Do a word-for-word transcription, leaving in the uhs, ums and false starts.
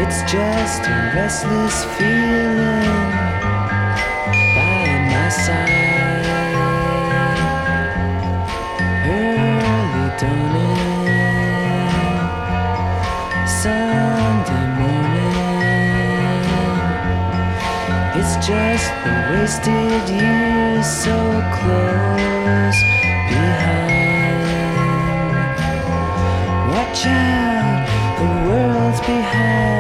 It's just a restless feeling by my side. Early dawning, Sunday morning. It's just the wasted years so close.